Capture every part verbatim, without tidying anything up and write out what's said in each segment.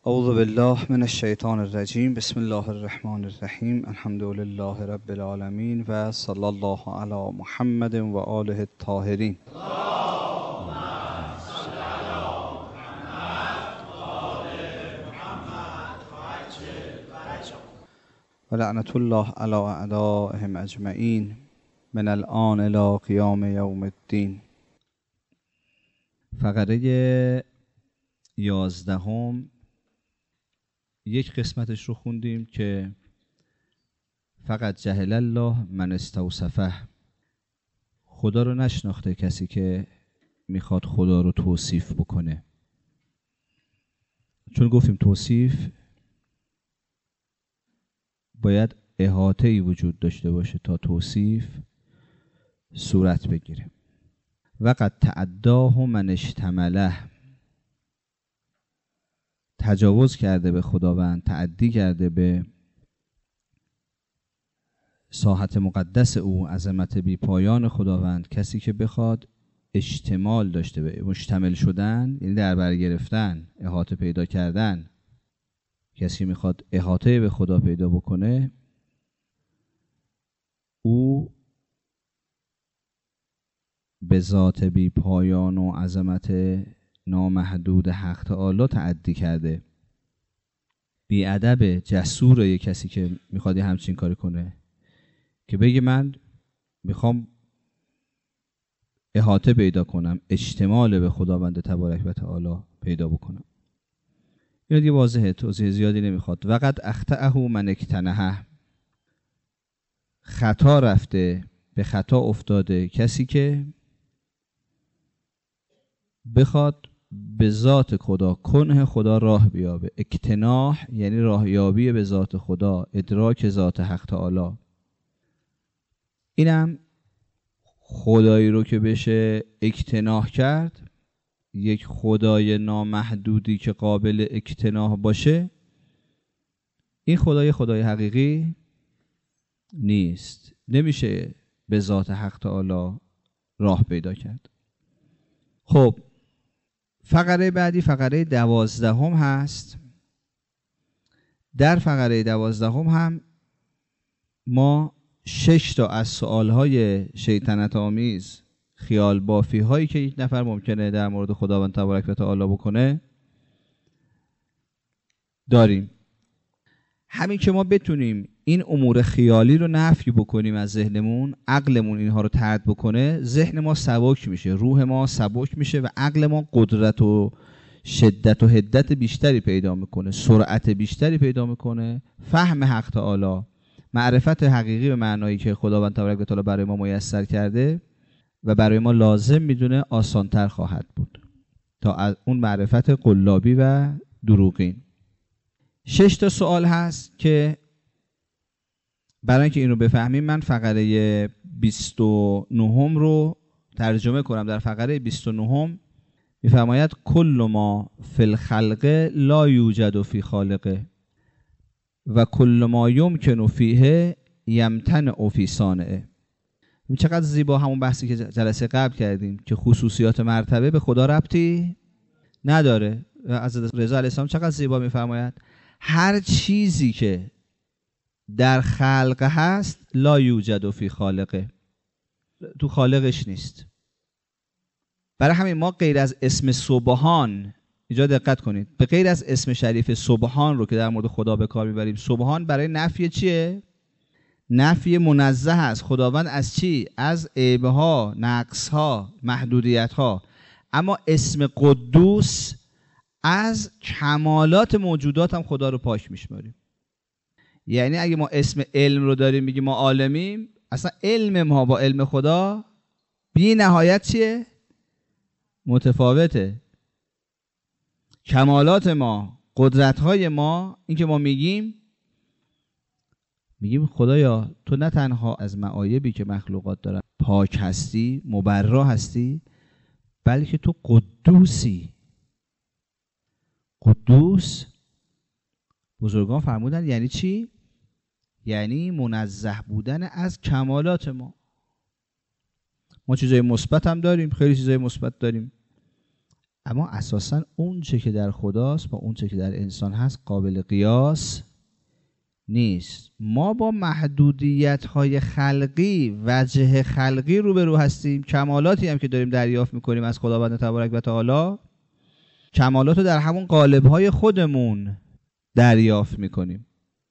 اعوذ بالله من الشیطان الرجیم. بسم الله الرحمن الرحیم. الحمد لله رب العالمین و صلی الله علی محمد و آله الطاهرین. و لعنت الله علی اعدائهم اجمعین من الآن الی قیام یوم الدین. فقره یازدهم یک قسمتش رو خوندیم که فقط جهل الله من استوصفه، خدا رو نشناخته کسی که میخواد خدا رو توصیف بکنه. چون گفتیم توصیف باید احاطه‌ای وجود داشته باشه تا توصیف صورت بگیره. وقد تعداه من اشتمله، تجاوز کرده به خداوند، تعدی کرده به ساحت مقدس او، عظمت بی پایان خداوند، کسی که بخواد اشتمال داشته به مشتمل شدن، یعنی در بر گرفتن، احاطه پیدا کردن. کسی که میخواد احاطه به خدا پیدا بکنه، او به ذات بی پایان و عظمت نامحدود حق تعالی تعدی کرده. بی ادب جسور یه کسی که میخواد همچین کاری کنه که بگه من میخوام احاطه پیدا کنم، اشتمال به خداوند تبارک و تعالی پیدا بکنم. این دیگه واضحه، توضیح زیادی نمیخواد. وقد اخطأه من اکتنهه، خطا رفته، به خطا افتاده کسی که بخواد به ذات خدا، کنه خدا راه بیابه. اکتناح یعنی راهیابی به ذات خدا، ادراک ذات حق تعالی. اینم خدایی رو که بشه اکتناح کرد، یک خدای نامحدودی که قابل اکتناح باشه، این خدای خدای حقیقی نیست. نمیشه به ذات حق تعالی راه پیدا کرد. خب فقره بعدی فقره دوازدهم هست. در فقره دوازدهم هم ما شش تا از سوالهای شیطنت آمیز، خیال بافی هایی که یک نفر ممکنه در مورد خداوند تبارک و تعالی بکنه داریم. همین که ما بتونیم این امور خیالی رو نفی بکنیم از ذهنمون، عقلمون اینها رو طرد بکنه، ذهن ما سبک میشه، روح ما سبک میشه و عقل ما قدرت و شدت و حدت بیشتری پیدا میکنه، سرعت بیشتری پیدا میکنه. فهم حق تعالی، معرفت حقیقی به معنایی که خداوند تبارک و تعالی برای ما میسر کرده و برای ما لازم میدونه آسانتر خواهد بود تا از اون معرفت قلابی و دروغین. شش تا سوال هست که برای اینکه این رو بفهمیم من فقره بیست و نه رو ترجمه کنم. در فقره بیست و نه میفرماید کل ما فی الخلق لا یوجد فی خالقه و کل ما یمکن فیه یمتنع فی صانعه. چقدر زیبا همون بحثی که جلسه قبل کردیم که خصوصیات مرتبه به خدا ربطی نداره. از رضا علیه السلام چقدر زیبا میفرماید هر چیزی که در خلق هست لا یوجد فی خالقه، تو خالقش نیست. برای همین ما غیر از اسم سبحان، اینجا دقت کنید، به غیر از اسم شریف سبحان رو که در مورد خدا به کار میبریم، سبحان برای نفی چیه؟ نفی منزه است. خداوند از چی؟ از عیبها، نقصها، محدودیتها. اما اسم قدوس از کمالات موجودات هم خدا رو پاک میشماریم. یعنی اگه ما اسم علم رو داریم میگیم ما عالمیم، اصلا علم ما با علم خدا بی نهایت چیه؟ متفاوته. کمالات ما، قدرت‌های ما، این که ما میگیم میگیم خدایا تو نه تنها از معایبی که مخلوقات دارن پاک هستی، مبرا هستی، بلکه تو قدوسی. قدوس بزرگان فرمودن یعنی چی؟ یعنی منزه بودن از کمالات ما. ما چیزای مثبت هم داریم، خیلی چیزای مثبت داریم، اما اساساً اون چه که در خداست با اون چه که در انسان هست قابل قیاس نیست. ما با محدودیت‌های خلقی، وجه خلقی روبرو هستیم. کمالاتی هم که داریم دریافت می‌کنیم از خداوند تبارک و تعالی، کمالات رو در همون قالب‌های خودمون دریافت می‌کنیم.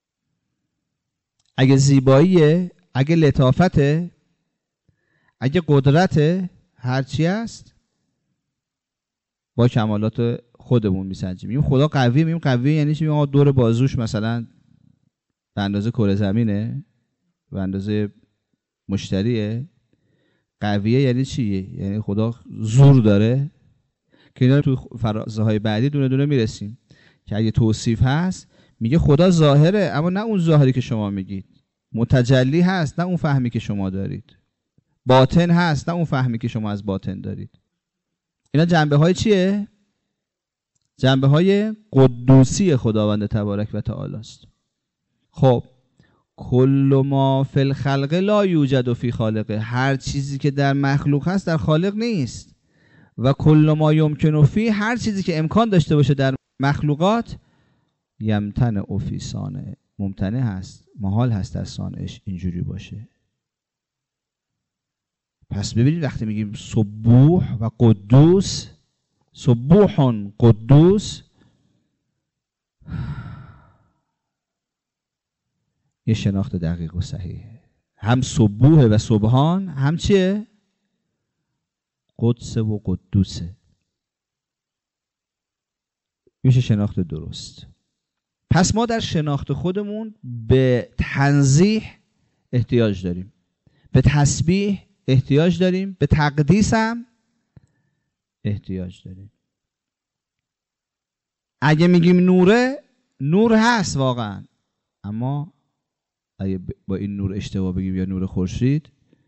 اگه زیباییه، اگه لطافته، اگه قدرته، هرچی است با کمالات خودمون میسنجیم. میگیم خدا قویه، میگیم قویه یعنی چی؟ میگیم دور بازوش مثلا به اندازه کره زمینه، به اندازه مشتریه. قویه یعنی چی؟ یعنی خدا زور داره، که اینا تو فرازه های بعدی دونه دونه میرسیم که اگه توصیف هست میگه خدا ظاهره، اما نه اون ظاهری که شما میگید. متجلی هست، نه اون فهمی که شما دارید. باطن هست، نه اون فهمی که شما از باطن دارید. اینا جنبه های چیه؟ جنبه های قدوسی خداوند تبارک و تعالی است. خب کل ما فی الخلق لا یوجد فی خالقه، هر چیزی که در مخلوق هست در خالق نیست. و کل ما یمکن فی، هر چیزی که امکان داشته باشه در مخلوقات، یمتنع فی صانع، ممتنع هست، محال هست در صانعش اینجوری باشه. پس ببینید وقتی میگیم سبوح و قدوس، سبوح قدوس، یه شناخت دقیق و صحیحه. هم سبوح و سبحان، هم چیه؟ قدس و قدوسه. میشه شناخت درست. پس ما در شناخت خودمون به تنزیه احتیاج داریم، به تسبیح احتیاج داریم، به تقدیس هم احتیاج داریم. اگه میگیم نوره، نور هست واقعا، اما اگه با این نور اشتباه بگیم یا نور خورشید،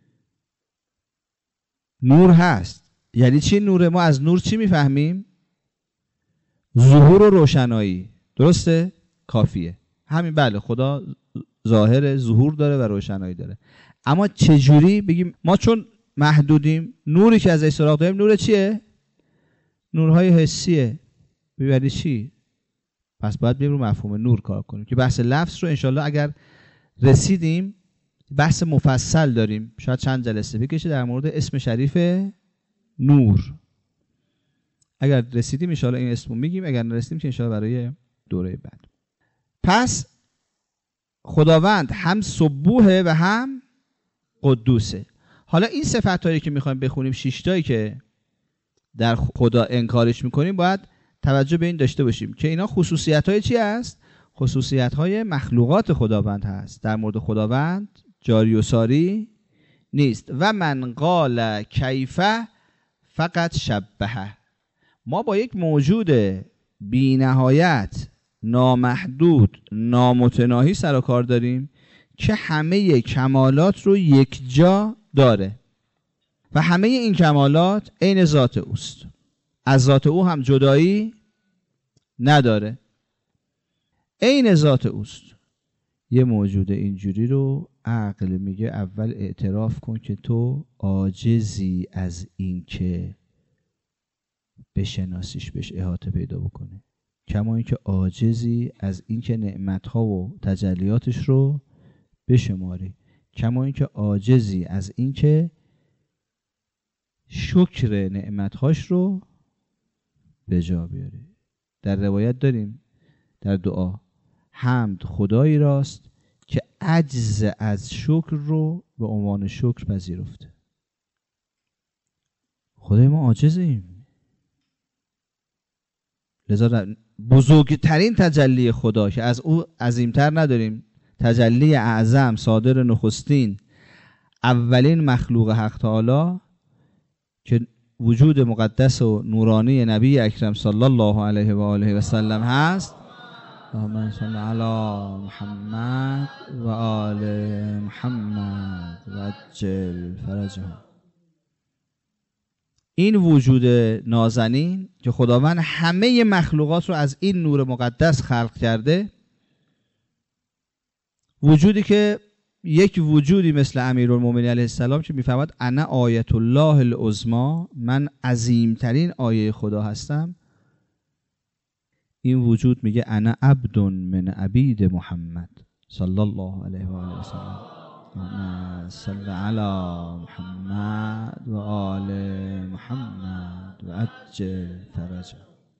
نور هست. یعنی چی نوره؟ ما از نور چی میفهمیم؟ ظهور و روشنایی. درسته؟ کافیه همین. بله خدا ظاهر، ظهور داره و روشنایی داره. اما چجوری بگیم ما چون محدودیم، نوری که ازش سراغ داریم نور چیه؟ نورهای حسیه. ببینید چی؟ پس باید بریم رو مفهوم نور کار کنیم که بحث لفظ رو انشالله اگر رسیدیم بحث مفصل داریم، شاید چند جلسه بکشه در مورد اسم شریف نور. اگر رسیدیم انشالله این اسمو میگیم، اگر نرسیدیم که انشالله برای دوره بعد. پس خداوند هم سبوحه و هم قدوسه. حالا این صفتایی که میخوایم بخونیم، شش تایی که در خدا انکارش میکنیم، باید توجه به این داشته باشیم که اینا خصوصیت‌های چی است؟ خصوصیت‌های مخلوقات خداوند هست. در مورد خداوند جاری و ساری نیست. و من قال کیفه فقط شبهه. ما با یک موجود بی نهایت، نامحدود، نامتناهی سر و کار داریم که همه کمالات رو یک جا داره و همه این کمالات عین ذات اوست، از ذات او هم جدایی نداره، عین ذات اوست. یه موجود اینجوری رو عقل میگه اول اعتراف کن که تو عاجزی از این که بشناسیش، بهش احاطه پیدا بکنه، کما اینکه عاجزی از اینکه نعمت‌ها و تجلیاتش رو بشماری، کما اینکه عاجزی از اینکه شکر نعمت‌هاش رو به جا بیاری. در روایت داریم در دعا، حمد خدایی راست که عجز از شکر رو به عنوان شکر پذیرفته. خدای ما عاجزیم، لذا بزرگترین تجلی خدا که از او عظیمتر نداریم، تجلی اعظم، صادر نخستین، اولین مخلوق حق تعالی که وجود مقدس و نورانی نبی اکرم صلی الله علیه و آله و سلم هست. اللهم صل علی محمد و آل محمد و عجل فرجهم. این وجود نازنین که خداوند همه مخلوقات رو از این نور مقدس خلق کرده، وجودی که یک وجودی مثل امیرالمومنین علیه السلام که میفهمد انا آیت الله العظمی، من عظیمترین آیه خدا هستم، این وجود میگه انا عبد من عبید محمد صلی الله علیه و آله و سلم. صلی علی محمد و آل محمد و عجل فرجه.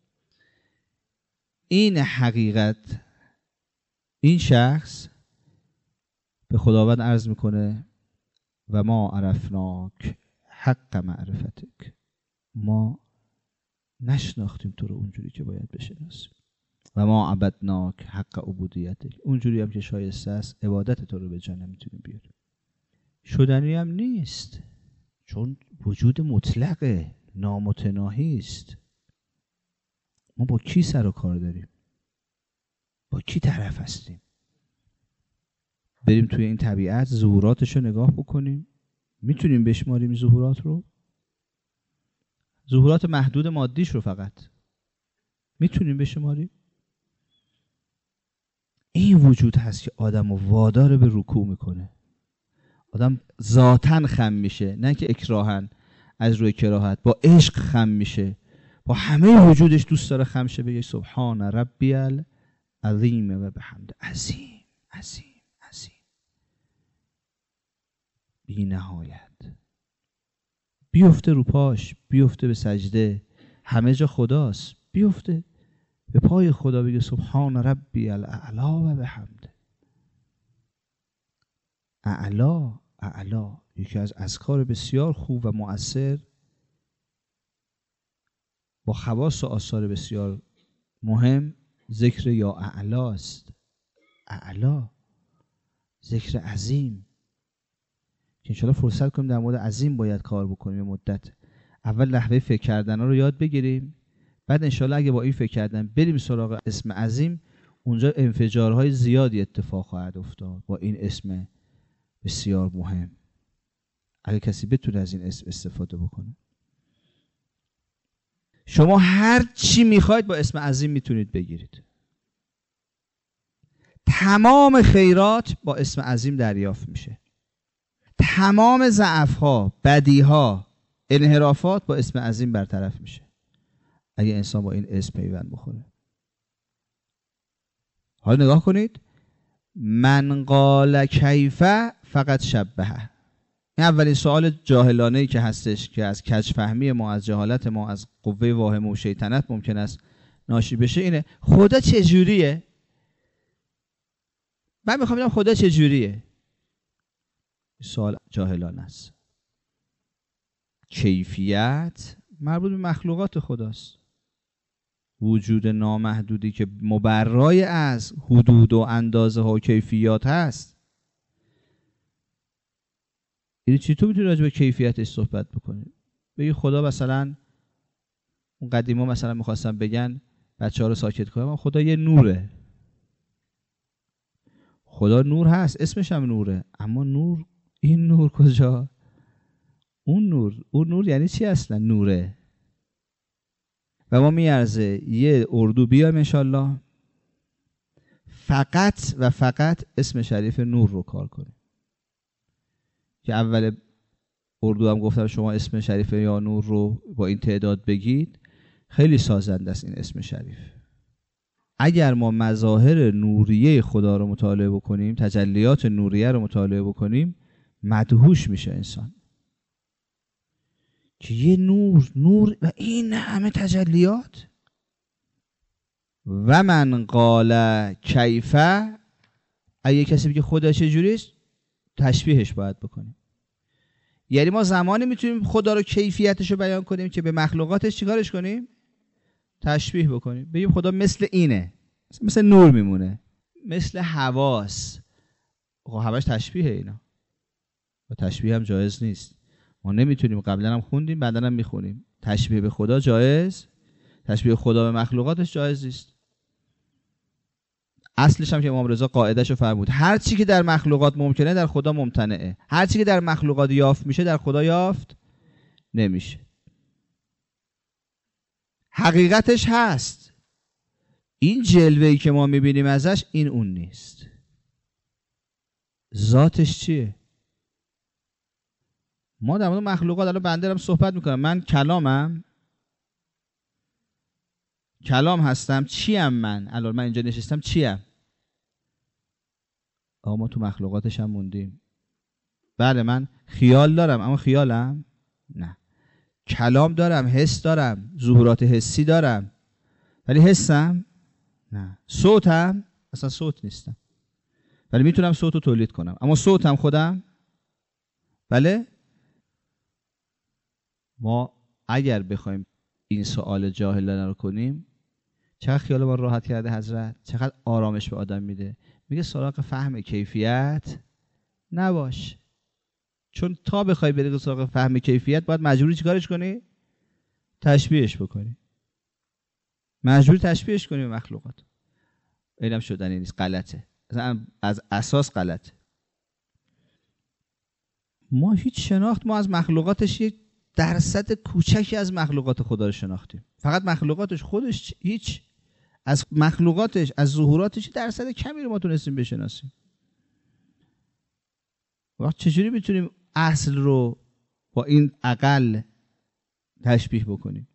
این حقیقت، این شخص به خداوند عرض میکنه و ما عرفناک حق معرفتک، ما نشناختیم تو رو اونجوری که باید بشناسیم، و ما عبدناک حق عبودیتک، اونجوری هم که شایسته است عبادت تو رو به جا نمیتونیم بیاریم. شدنی هم نیست، چون وجود مطلقه، نامتناهی است. ما با کی سر و کار داریم؟ با کی طرف هستیم؟ بریم توی این طبیعت ظهوراتش رو نگاه بکنیم. میتونیم بشماریم ظهورات رو؟ ظهورات محدود مادیش رو فقط میتونیم بشماریم؟ این وجود هست که آدم رو وادار به رکوع میکنه. آدم ذاتن خم میشه، نه که اکراهن از روی کراهت، با عشق خم میشه، با همه وجودش دوست داره خم شه، بگه سبحان ربی العظیم و بحمد. عظیم عظیم عظیم بی نهایت. بیفته رو پاش، بیفته به سجده، همه جا خداست، بیفته به پای خدا بگه سبحان ربی الاعلا و بحمد. اعلا اعلا یکی از اذکار بسیار خوب و مؤثر با خواص و آثار بسیار مهم ذکر یا اعلا است. اعلا، ذکر عظیم که انشاءالله فرصت کنیم در مورد عظیم باید کار بکنیم. مدت اول نحوه فکر کردن ها رو یاد بگیریم، بعد انشاءالله اگه با این فکر کردن بریم سراغ اسم عظیم، اونجا انفجارهای زیادی اتفاق خواهد افتاد با این اسم بسیار مهم، اگه کسی بتونه از این اسم استفاده بکنه. شما هر چی میخواید با اسم عظیم میتونید بگیرید. تمام خیرات با اسم عظیم دریافت میشه. تمام ضعف‌ها، بدیها، انحرافات با اسم عظیم برطرف میشه اگه انسان با این اسم پیوند بخوره. حالا نگاه کنید، من قال کیفه فقط شبهه. این اولین سوال جاهلانه‌ای که هستش که از کجفهمی ما، از جهالت ما، از قوه واهمه و شیطنت ممکن است ناشی بشه اینه خدا چجوریه؟ من میخوام ببینم خدا چجوریه. سوال جاهلانه است. کیفیت مربوط به مخلوقات خداست. وجود نامحدودی که مبرای از حدود و اندازه ها و کیفیات هست. این چطور میتونی راجع به کیفیتش صحبت بکنی؟ بگی خدا مثلا، اون قدیما مثلا میخواستن بگن بچه ها رو ساکت کنم، خدا یه نوره. خدا نور هست، اسمش هم نوره، اما نور، این نور کجا؟ اون نور، اون نور یعنی چی اصلا نوره؟ و ما میارزه یه اردو بیایم انشالله فقط و فقط اسم شریف نور رو کار کنیم. که اول اردو هم گفتم شما اسم شریف یا نور رو با این تعداد بگید، خیلی سازنده است این اسم شریف. اگر ما مظاهر نوریه خدا رو مطالعه بکنیم، تجلیات نوریه رو مطالعه بکنیم، مدهوش میشه انسان که یه نور نور و این همه تجلیات. و من قال کیفه، اگه کسی بگه خدا چجوریست، تشبیهش باید بکنیم. یعنی ما زمانی میتونیم خدا رو کیفیتش رو بیان کنیم که به مخلوقاتش چیکارش کنیم؟ تشبیه بکنیم. بگیم خدا مثل اینه، مثل نور میمونه، مثل حواس. خب همش تشبیه اینا و تشبیه هم جایز نیست. ما نمیتونیم، قبلا هم خوندیم بعدا هم میخونیم، تشبیه به خدا جایز، تشبیه خدا به مخلوقاتش جایز نیست. اصلش هم که امام رضا قاعده‌شو فرمود، هر چی که در مخلوقات ممکنه در خدا ممتنعه، هر چی که در مخلوقات یافت میشه در خدا یافت نمیشه. حقیقتش هست، این جلوه‌ای که ما میبینیم ازش این اون نیست. ذاتش چیه؟ ما در مورد مخلوقات الان بنده دارم صحبت میکنم، من کلامم، کلام هستم، چیم من؟ الان من اینجا نشستم چیم؟ آقا ما تو مخلوقاتش هم موندیم. بله من خیال دارم اما خیالم؟ نه. کلام دارم، حس دارم، ظهورات حسی دارم ولی حسم؟ نه. صوتم؟ اصلا صوت نیستم ولی میتونم صوت رو تولید کنم اما صوتم خودم؟ بله. ما اگر بخوایم این سوال جاهلانه رو کنیم، چقدر خیال ما راحت کرده حضرت، چقدر آرامش به آدم میده. میگه سراغ فهم کیفیت نباش، چون تا بخوای بری سراغ فهم کیفیت باید مجبوری چیکارش کنی؟ تشبیهش بکنی، مجبوری تشبیهش کنی به مخلوقات. اینم شدنی نیست، غلطه، از اساس غلطه. ما هیچ شناخت، ما از مخلوقاتش یک درصد کوچکی از مخلوقات خدا رو شناختیم، فقط مخلوقاتش خودش هیچ، از مخلوقاتش، از ظهوراتش درصد کمی رو ما تونستیم بشناسیم. وقت چجوری میتونیم اصل رو با این اقل تشبیه بکنیم؟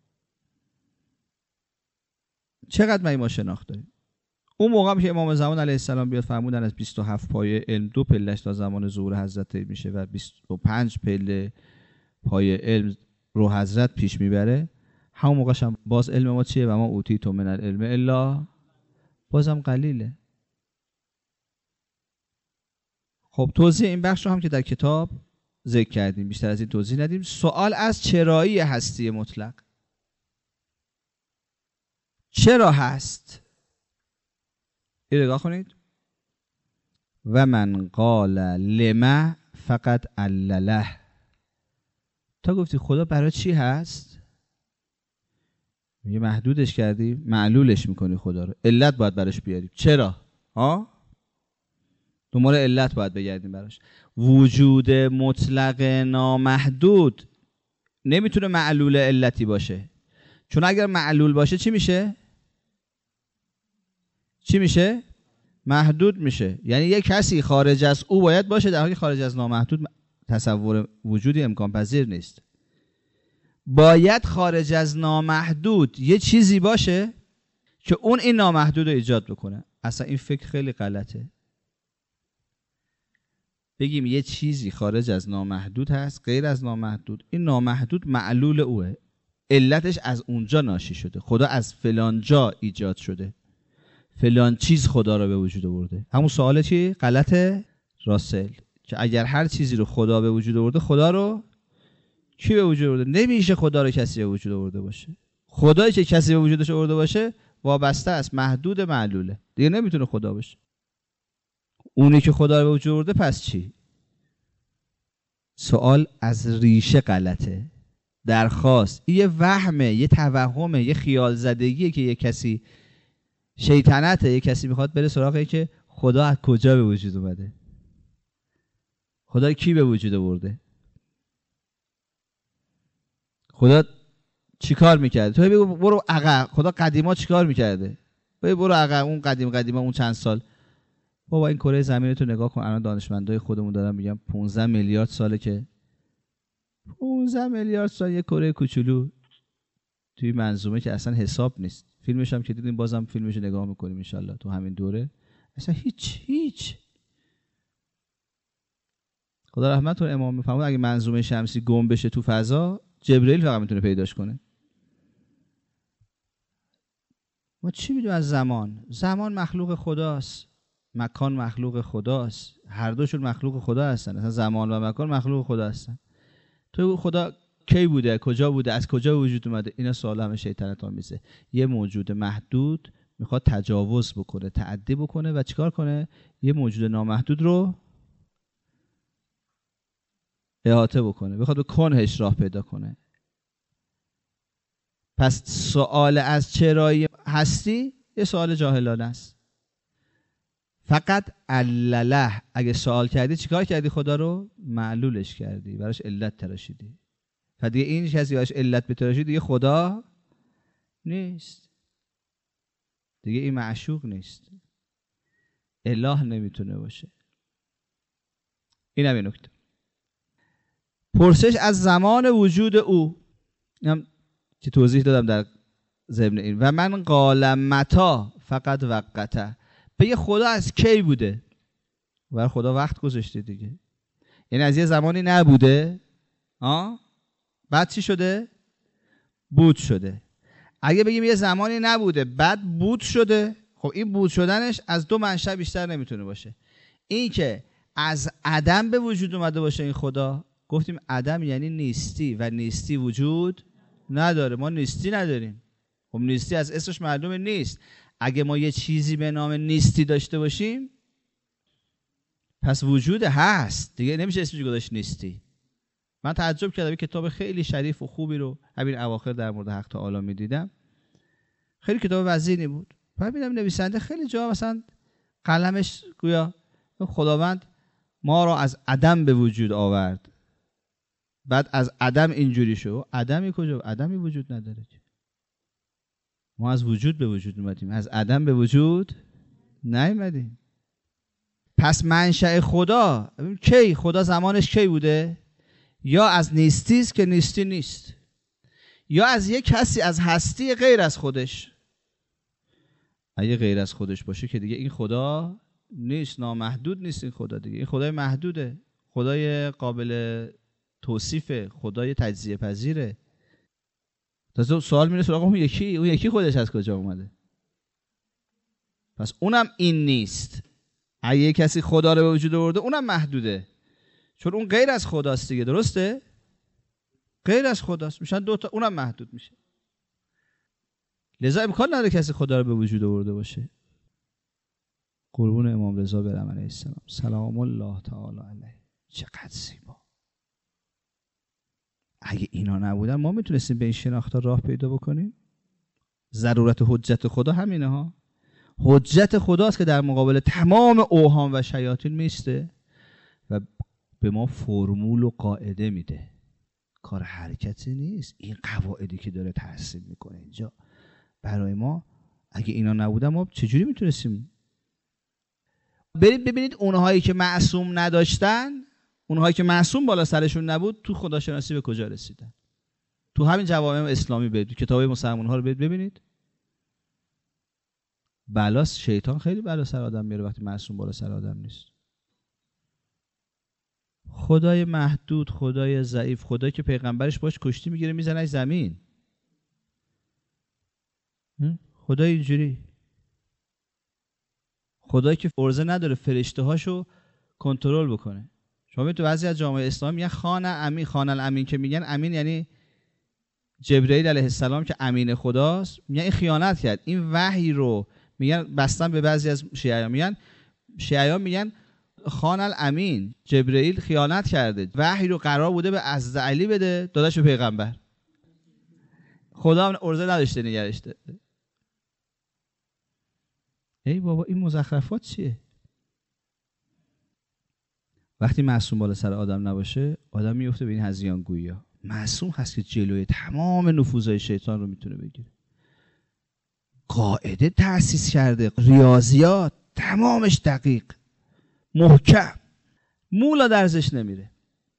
چقدر ما ما شناخت داریم؟ اون موقع که امام زمان علیه السلام بیاد فرمودن از بیست و هفت پایه علم دو پلهش تا زمان ظهور حضرت میشه و بیست و پنج پله پایه علم رو حضرت پیش میبره، همون موقعش هم باز علم ما چیه؟ و ما اوتیتم من العلم الا، بازم قلیله. خب توضیح این بخش رو هم که در کتاب ذکر کردیم، بیشتر از این توضیح ندیم. سوال از چرایی هستی مطلق. چرا هست؟ این نگاه کنید. و من قال لما فقط علله. تا گفتی خدا برای چی هست؟ میگه محدودش کردی، معلولش میکنی خدا رو، علت باید براش بیاریم. چرا؟ ها؟ دنبال علت باید بگردیم براش. وجود مطلق نامحدود نمیتونه معلول علتی باشه، چون اگر معلول باشه چی میشه؟ چی میشه؟ محدود میشه. یعنی یک کسی خارج از او باید باشه، در حالی که خارج از نامحدود تصور وجودی امکان پذیر نیست. باید خارج از نامحدود یه چیزی باشه که اون این نامحدود رو ایجاد بکنه. اصلا این فکر خیلی غلطه. بگیم یه چیزی خارج از نامحدود هست، غیر از نامحدود، این نامحدود معلول اوه، علتش از اونجا ناشی شده، خدا از فلان جا ایجاد شده، فلان چیز خدا رو به وجود آورده. همون سوال چی؟ غلطه؟ راسل، که اگر هر چیزی رو خدا به وجود آورده، خدا رو کی به وجود آورده؟ نمیشه خدا رو کسی به وجود آورده باشه. خدایی که کسی به وجودش آورده باشه وابسته است، محدود، معلوله، دیگه نمیتونه خدا باشه. اونی که خدا رو به وجود آورده پس چی؟ سوال از ریشه غلطه. درخواست، این یه وهمه، یه توهمه، یه خیال زدگیه که یه کسی شیطنته، یه کسی میخواد بره سراغ این که خدا از کجا به وجود اومده، خدا کی به وجود آورده، خدا چیکار میکرده. تو بگو برو عقب، خدا قدیما چیکار میکرده؟ بگو برو عقب، اون قدیم قدیما اون چند سال. بابا این کره زمین تو نگاه کن، الان دانشمندای خودمون دارن میگن پانزده میلیارد ساله که پانزده میلیارد سال یه کره کوچولو توی منظومه که اصلا حساب نیست. فیلمش هم که دیدیم، بازم فیلمش رو نگاه میکنیم ان شاء الله تو همین دوره. اصلا هیچ هیچ. خدا رحمت کنه امام میفهمون اگه منظومه شمسی گم بشه تو فضا، جبرئیل فقط میتونه پیداش کنه. ما چی میدونیم از زمان؟ زمان مخلوق خداست، مکان مخلوق خداست، هر دوشون مخلوق خدا هستن. اصلا زمان و مکان مخلوق خدا هستن. تو خدا کی بوده، کجا بوده، از کجا وجود اومده؟ اینا سوال همه شیطنت آمیزه. یه موجود محدود میخواد تجاوز بکنه، تعدی بکنه و چیکار کنه؟ یه موجود نامحدود رو احاطه بکنه، بخواد به کنهش راه پیدا کنه. پس سوال از چرایی هستی یه سوال جاهلانه است. فقط علله. اگه سوال کردی چیکار کردی؟ خدا رو معلولش کردی، براش علت تراشیدی. و دیگه این کسی براش علت بتراشید دیگه خدا نیست، دیگه این معشوق نیست، اله نمیتونه باشه. این هم نکته. پرسش از زمان وجود او، اینم که توضیح دادم در ضمن این. و من قال متا فقط وقته، بگه خدا از کی بوده؟ و خدا وقت گذاشته دیگه، یعنی از یه زمانی نبوده آه؟ بعد چی شده؟ بود شده. اگه بگیم یه زمانی نبوده بعد بود شده، خب این بود شدنش از دو منشأ بیشتر نمیتونه باشه. این که از عدم به وجود اومده باشه این خدا، گفتیم عدم یعنی نیستی و نیستی وجود نداره، ما نیستی نداریم. خب نیستی از اسمش معلومه نیست. اگه ما یه چیزی به نام نیستی داشته باشیم پس وجود هست دیگه، نمیشه اسمش گذاشت نیستی. من تعجب کردم، کتاب خیلی شریف و خوبی رو همین اواخر در مورد حق تعالی میدیدم، خیلی کتاب وزینی بود. بعد دیدم نویسنده خیلی جا مثلا قلمش گویا خداوند ما رو از عدم به وجود آورد، بعد از عدم اینجوری شد. عدمی کجا؟ عدمی وجود نداره. ما از وجود به وجود اومدیم، از عدم به وجود نیومدیم. پس منشأ خدا کی؟ خدا زمانش کی بوده؟ یا از نیستی است که نیستی نیست، یا از یک کسی از هستی غیر از خودش. اگه غیر از خودش باشه که دیگه این خدا نیست، نامحدود نیست این خدا دیگه. این خدای محدوده، خدای قابل توصیفه، خدای تجزیه پذیره. تا سوال میره سراغ اون یکی، اون یکی خودش از کجا اومده؟ پس اونم این نیست. اگه کسی خدا رو به وجود آورده اونم محدوده، چون اون غیر از خداست دیگه، درسته؟ غیر از خداست، میشن دو تا، اونم محدود میشه. لذا امکان نداره کسی خدا رو به وجود آورده باشه. قربون امام رضا برم علیه السلام، سلام الله تعالی علیه. چقدر زیبا. اگه اینا نبودن ما میتونستیم به این شناخت راه پیدا بکنیم؟ ضرورت حجت خدا همینه ها. حجت خداست که در مقابل تمام اوهام و شیاطین میسته و به ما فرمول و قاعده میده. کار حرکتی نیست. این قواعدی که داره تحصیل میکنه اینجا برای ما، اگه اینا نبودن ما چجوری میتونستیم؟ برید ببینید اونهایی که معصوم نداشتن، اونهایی که معصوم بالا سرشون نبود، تو خداشناسی به کجا رسیدن؟ تو همین جوامع اسلامی برید، کتاب مسلمان ها رو برید ببینید. بلاس شیطان خیلی بلا سر آدم میاره وقتی معصوم بالا سر آدم نیست. خدای محدود، خدای ضعیف، خدایی که پیغمبرش باش کشتی میگیره میزنه زمین، خدای اینجوری، خدایی که فرزه نداره فرشته هاشو کنترل بکنه. شما ببینید تو بعضی از جامعه اسلامی میگن خان امین، خان الامین که میگن امین یعنی جبرئیل علیه السلام که امین خداست، میگن این خیانت کرد، این وحی رو میگن بستن به بعضی از شیعیان، میگن شیعیان میگن خان الامین، جبرئیل خیانت کرده، وحی رو قرار بوده به عزت علی بده داداش به پیغمبر، خدا هم عرضه نداشته نگرش داره. ای بابا این مزخرفات چیه؟ وقتی معصوم بالا سر آدم نباشه آدم میفته به این هذیان گویی‌ها. معصوم هست که جلوی تمام نفوذهای شیطان رو میتونه بگیره. قاعده تأسیس کرده، ریاضیات تمامش دقیق، محکم، مولا درزش نمیره.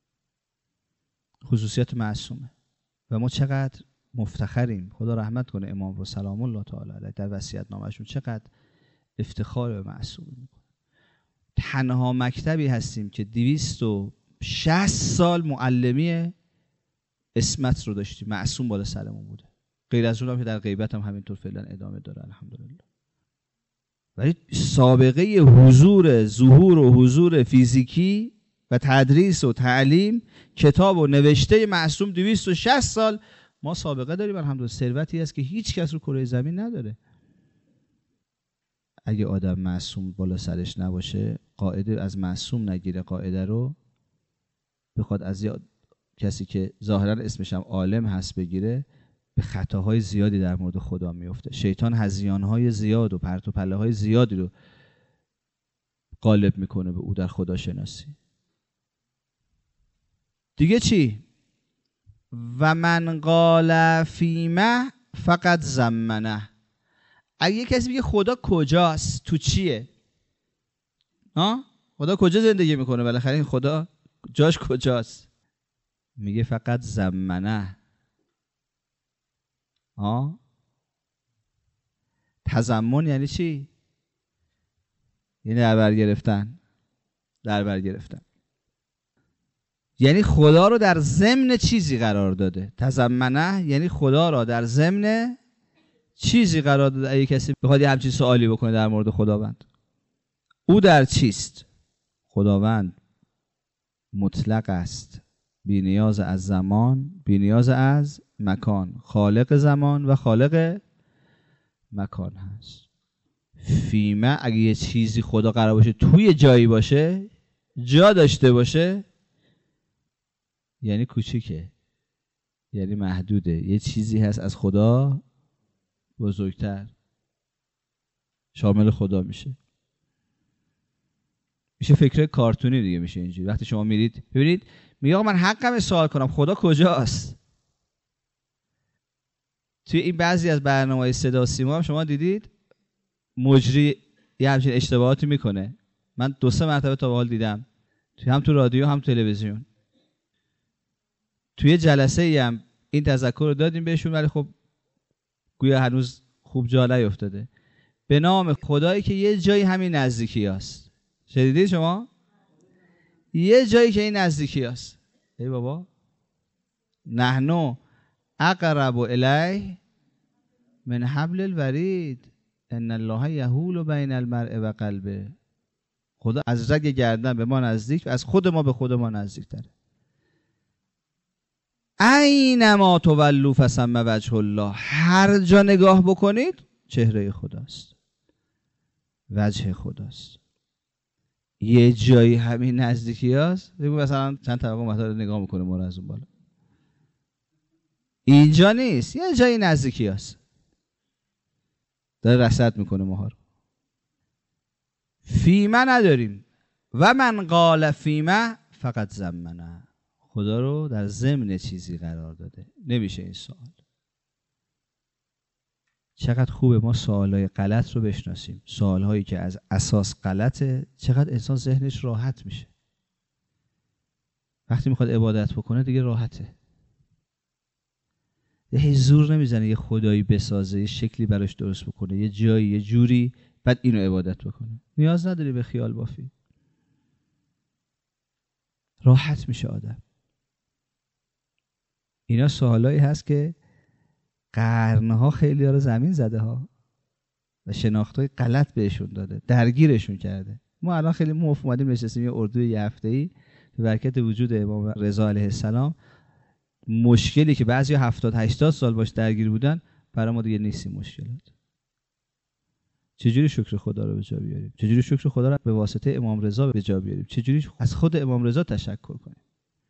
خصوصیت معصومه و ما چقدر مفتخریم. خدا رحمت کنه امام رو سلام الله تعالی علیه، در وصیت‌نامه‌شون چقدر افتخار به معصوم میکنه. تنها مکتبی هستیم که دویست و شصت سال معلمی اسمت رو داشتیم، معصوم بالا سرمون بوده. غیر از اون هم که در غیبت هم همینطور فعلا ادامه داره الحمدلله. ولی سابقه حضور، ظهور و حضور فیزیکی و تدریس و تعلیم، کتاب و نوشته معصوم دویست و شصت سال ما سابقه داریم الحمدلله. ثروتی است که هیچ کس رو کره زمین نداره. اگه آدم معصوم بالا سرش نباشه، قاعده از معصوم نگیره، قاعده رو بخواد از کسی که ظاهرا اسمش هم عالم هست بگیره، به خطاهای زیادی در مورد خدا میفته. شیطان هذیانهای زیاد و پرت و پله های زیادی رو غالب میکنه به او در خدا شناسی. دیگه چی؟ و من قال فیمه فقط زمنه. اگه کسی بگه خدا کجاست، تو چیه؟ ها؟ خدا کجا زندگی میکنه؟ بالاخره این خدا جاش کجاست؟ میگه فقط زمنه. ها تضمن یعنی چی؟ یعنی در بر گرفتن. در بر گرفتن یعنی خدا رو در ضمن چیزی قرار داده. تضمنه یعنی خدا رو در ضمن چیزی قرار داده. اگه کسی بخواد یه همچین سوالی بکنه در مورد خداوند، او در چیست؟ خداوند مطلق است، بی نیاز از زمان، بی نیاز از مکان، خالق زمان و خالق مکان هست. فیمه اگه یه چیزی خدا قرار باشه توی جایی باشه، جا داشته باشه، یعنی کوچیکه، یعنی محدوده. یه چیزی هست از خدا بزرگتر، شامل خدا میشه. میشه فکر کارتونی دیگه میشه اینجوری. وقتی شما میرید ببینید میگه آقا من حقم سوال کنم خدا کجاست. توی این بعضی از برنامه‌های صدا و سیما هم شما دیدید مجری یه همچین اشتباهاتی میکنه. من دو سه مرتبه تا به حال دیدم، هم تو رادیو هم تلویزیون. توی جلسه ای هم این تذکر رو دادیم بهشون، ولی خب گویا هنوز خوب جا نیفتاده. به نام خدایی که یه جایی همین نزدیکی هست. شنیدید شما؟ یه جایی که این نزدیکی هست. ای بابا نحنو اقرب الیه من حبل الورید ان الله یحول بین المرء و قلبه. خدا از رگ گردن به ما نزدیک و از خود ما به خود ما نزدیک تره. اینما تولوا فثم وجه الله. هر جا نگاه بکنید چهره خداست، وجه خداست. یه جایی همین نزدیکی هست. بگو مثلا چند طبقه مطالعه نگاه میکنه ما رو از اون بالا. اینجا نیست، یه جایی نزدیکی هست داره رصد میکنه ماها رو. فیمه نداریم. و من قال فیمه فقط زمنه. خدا رو در ضمن چیزی قرار داده. نمیشه این سوال. چقدر خوبه ما سوالهای غلط رو بشناسیم. سوالهایی که از اساس غلطه، چقدر انسان ذهنش راحت میشه. وقتی میخواد عبادت بکنه دیگه راحته. یه زور نمیزنه یه خدایی بسازه، یه شکلی براش درست بکنه، یه جایی یه جوری، بعد اینو عبادت بکنه. نیاز نداری به خیال بافی. راحت میشه آدم. اینا سوالایی هست که قرنها خیلی ها رو زمین زده ها و شناختای غلط بهشون داده، درگیرشون کرده. ما الان خیلی موف اومدیم نشستیم یه اردوی یه هفته‌ای به برکت وجود امام رضا علیه السلام. مشکلی که بعضی هفتاد هشتاد سال باش درگیر بودن برای ما دیگه نیست. مشکلات چجوری شکر خدا رو به جا بیاریم؟ چجوری شکر خدا رو به واسطه امام رضا به جا بیاریم؟ چجوری از خود امام رضا تشکر کنیم؟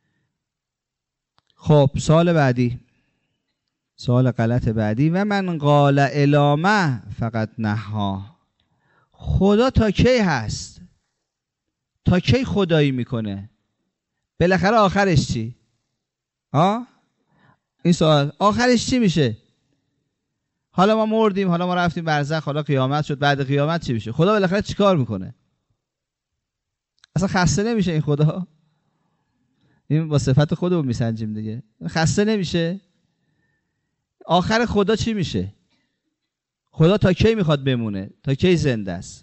خب سوال بعدی، سوال غلط بعدی. و من قال الامه فقط نها. خدا تا کی هست؟ تا کی خدایی میکنه؟ بالاخره آخرش چی؟ ها؟ این سوال آخرش چی میشه؟ حالا ما مردیم، حالا ما رفتیم برزخ، حالا قیامت شد، بعد قیامت چی میشه؟ خدا بالاخره چیکار میکنه؟ اصلا خسته نمیشه این خدا؟ این با صفت خودمون میسنجیم دیگه. خسته نمیشه؟ آخر خدا چی میشه؟ خدا تا کی میخواد بمونه؟ تا کی زنده است؟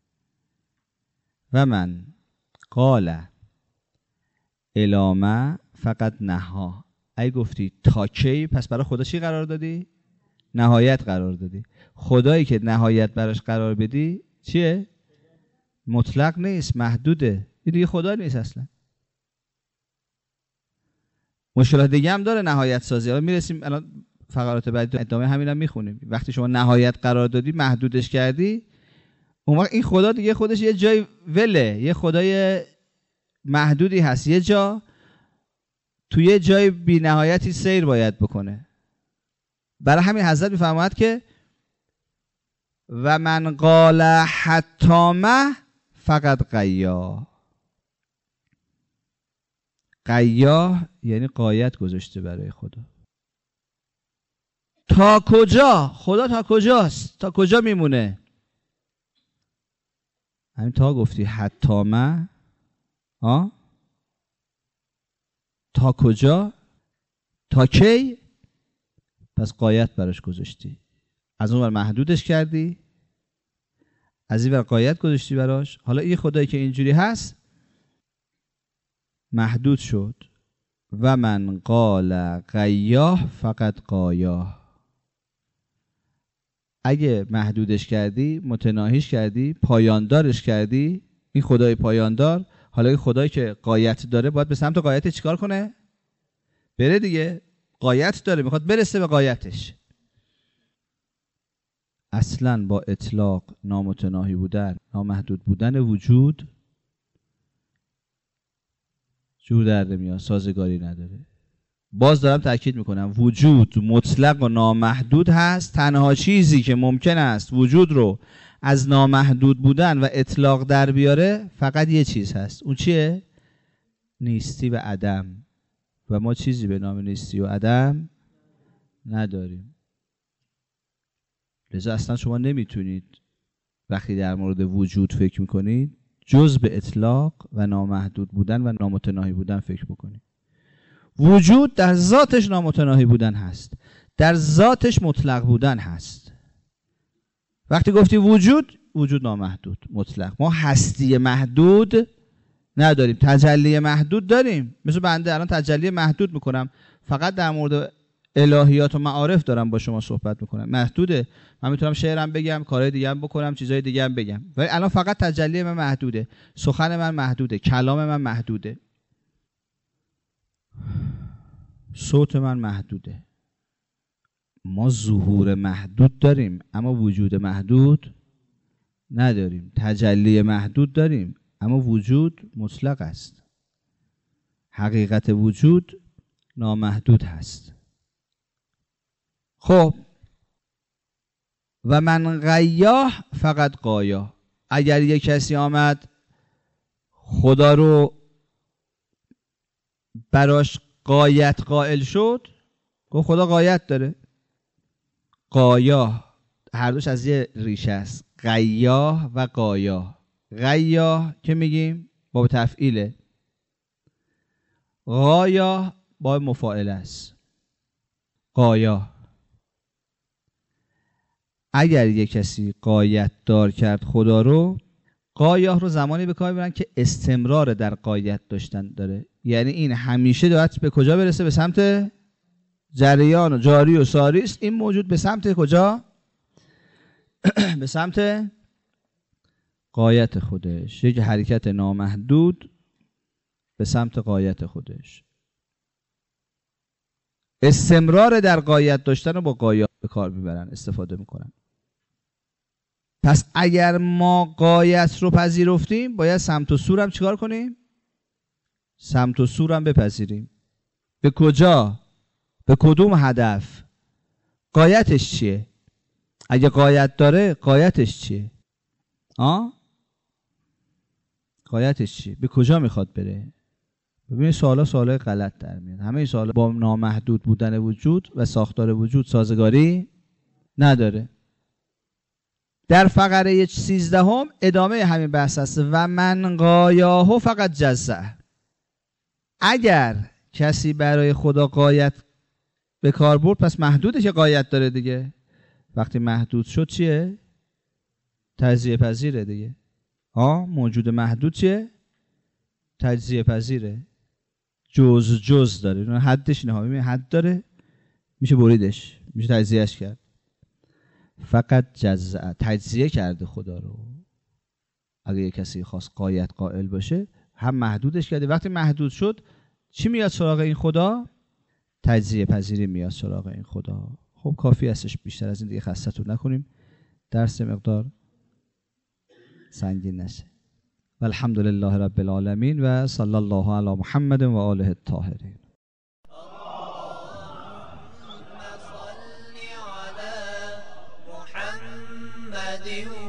و من قال الامه فقط نها. ای گفتی تا کی، پس برای خدا چی قرار دادی؟ نهایت قرار دادی. خدایی که نهایت براش قرار بدی چیه؟ مطلق نیست، محدوده. این دیگه خدا نیست اصلا. مشکلات دیگه هم داره نهایت سازی. الان میرسیم، الان فقرات بعدی ادامه همین هم میخونیم. وقتی شما نهایت قرار دادی، محدودش کردی، اون وقت این خدا دیگه خودش یه جای وله، یه خدای محدودی هست، یه جا توی یه جای بی نهایتی سیر باید بکنه. برای همین حضرت میفرماید که و من قال حتامه فقط قیا. قیا یعنی قایت گذاشته برای خدا. تا کجا؟ خدا تا کجاست؟ تا کجا میمونه؟ همین تا گفتی حتی ما، آه تا کجا، تا کی، پس قایت براش گذاشتی. از اون ور محدودش کردی، از این ور قایت گذاشتی براش. حالا این خدایی که اینجوری هست محدود شد. و من قال قیاه فقط قایاه. اگه محدودش کردی، متناهیش کردی، پایاندارش کردی، این خدای پایاندار، حالا این خدایی که قایت داره باید به سمت قایت چیکار کنه؟ بره دیگه. قایت داره، میخواد برسه به قایتش. اصلا با اطلاق، نامتناهی بودن، نامحدود بودن وجود جور در نمیاد، سازگاری نداره. باز دارم تاکید میکنم وجود مطلق و نامحدود هست. تنها چیزی که ممکن است وجود رو از نامحدود بودن و اطلاق در بیاره فقط یه چیز هست. اون چیه؟ نیستی و عدم. و ما چیزی به نام نیستی و عدم نداریم. لذا اصلا شما نمیتونید وقتی در مورد وجود فکر میکنید جز به اطلاق و نامحدود بودن و نامتناهی بودن فکر بکنید. وجود در ذاتش نامتناهی بودن هست، در ذاتش مطلق بودن هست. وقتی گفتی وجود، وجود نامحدود مطلق. ما هستی محدود نداریم، تجلی محدود داریم. مثل بنده الان تجلی محدود میکنم، فقط در مورد الهیات و معارف دارم با شما صحبت میکنم. محدوده. من میتونم شعرم بگم، کارهای دیگه هم بکنم، چیزهای دیگه هم بگم، ولی الان فقط تجلی من محدوده، سخن من محدوده، کلام من محدوده، صوت من محدوده. ما ظهور محدود داریم اما وجود محدود نداریم. تجلی محدود داریم اما وجود مطلق است. حقیقت وجود نامحدود هست. خب و من قیاه فقط قایاه. اگر یک کسی آمد خدا رو براش قایت قائل شد، گفت خدا قایت داره. قایاه هر دوش از یه ریشه است، قیاه و قایاه. قیاه که میگیم باب تفعیله، قایاه باب مفاعله است. قایاه اگر یک کسی قایت دار کرد خدا رو، قایاه رو زمانی به کار میبرن که استمرار در قایت داشتن داره. یعنی این همیشه دارد به کجا برسه؟ به سمت جریان و جاری و ساری است. این موجود به سمت کجا؟ به سمت قایت خودش. یک حرکت نامحدود به سمت قایت خودش. استمرار در قایت داشتن رو با قایات به کار میبرن، استفاده میکنن. پس اگر ما قایت رو پذیرفتیم باید سمت و سور هم چیکار کنیم؟ سمت و سور هم بپذیریم. به کجا؟ به کدوم هدف؟ قایتش چیه؟ اگه قایت داره قایتش چیه؟ آه؟ قایتش چیه؟ به کجا میخواد بره؟ ببینید سوالا سوالای غلط در میاد. همه این سوالا با نامحدود بودن وجود و ساختار وجود سازگاری نداره. در فقره سیزدهم ادامه همین بحث است. و من قایاهو فقط جزع. اگر کسی برای خدا قایت به کار برد پس محدوده که قایت داره دیگه. وقتی محدود شد چیه؟ تجزیه پذیره دیگه. ها موجود محدود چیه؟ تجزیه پذیره. جز جز داره. حدش نه، حد داره میشه بریدش، میشه تجزیهش کرد. فقط جزع، تجزیه کرده خدا رو. اگه یک کسی خواست قایت قائل باشه هم محدودش کرده. وقتی محدود شد چی میاد سراغ این خدا؟ تجزیه پذیری میاد سراغ این خدا. خب کافی هستش، بیشتر از این دیگه خستتون نکنیم، درس مقدار سنگین نشه. و الحمد لله رب العالمین و صلی الله علی محمد و آله الطاهرین. محمد